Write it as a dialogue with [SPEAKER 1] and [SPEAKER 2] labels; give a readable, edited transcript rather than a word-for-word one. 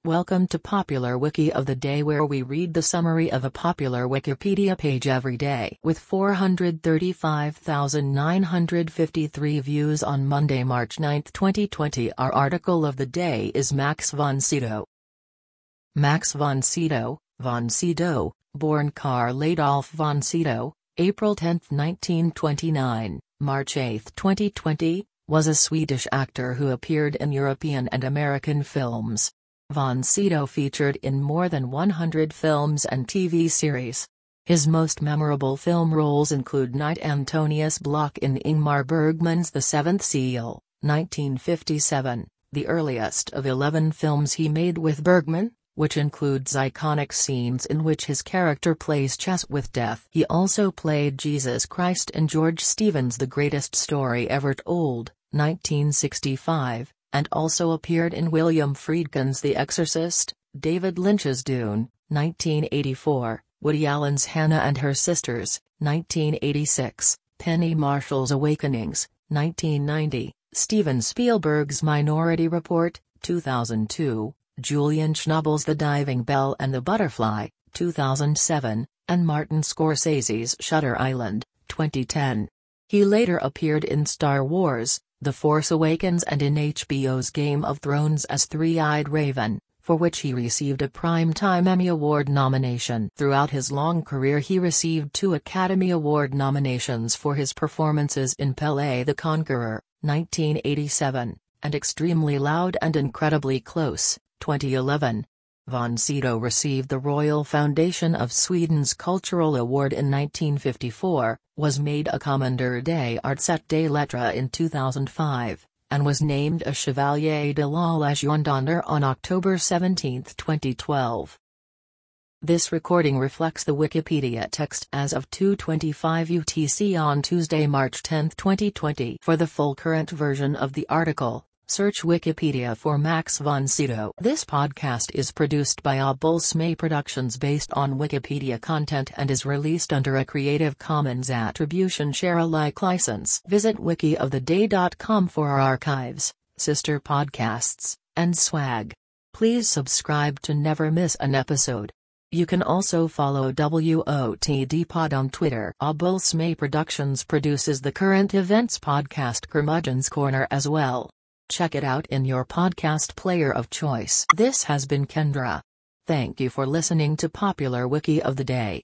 [SPEAKER 1] Welcome to Popular Wiki of the Day, where we read the summary of a popular Wikipedia page every day. With 435,953 views on Monday, March 9, 2020, our article of the day is Max von Sydow. Max von Sydow, born Karl Adolf von Sydow, April 10, 1929, March 8, 2020, was a Swedish actor who appeared in European and American films. Von Sydow featured in more than 100 films and TV series. His most memorable film roles include Knight Antonius Block in Ingmar Bergman's The Seventh Seal, 1957, the earliest of 11 films he made with Bergman, which includes iconic scenes in which his character plays chess with death. He also played Jesus Christ in George Stevens' The Greatest Story Ever Told, 1965, and also appeared in William Friedkin's The Exorcist, David Lynch's Dune, 1984, Woody Allen's Hannah and Her Sisters, 1986, Penny Marshall's Awakenings, 1990, Steven Spielberg's Minority Report, 2002, Julian Schnabel's The Diving Bell and the Butterfly, 2007, and Martin Scorsese's Shutter Island, 2010. He later appeared in Star Wars: The Force Awakens and in HBO's Game of Thrones as Three-Eyed Raven, for which he received a Primetime Emmy Award nomination. Throughout his long career he received 2 Academy Award nominations for his performances in Pele the Conqueror, 1987, and Extremely Loud and Incredibly Close, 2011. Von Sydow received the Royal Foundation of Sweden's Cultural Award in 1954, was made a Commander des Arts et des Lettres in 2005, and was named a Chevalier de la Légion d'honneur on October 17, 2012. This recording reflects the Wikipedia text as of 2:25 UTC on Tuesday, March 10, 2020. For the full current version of the article, search Wikipedia for Max von Sydow. This podcast is produced by Abulsme Productions based on Wikipedia content and is released under a Creative Commons Attribution Share Alike license. Visit wikioftheday.com for our archives, sister podcasts, and swag. Please subscribe to never miss an episode. You can also follow WOTD Pod on Twitter. Abulsme Productions produces the current events podcast Curmudgeon's Corner as well. Check it out in your podcast player of choice. This has been Kendra. Thank you for listening to Popular Wiki of the Day.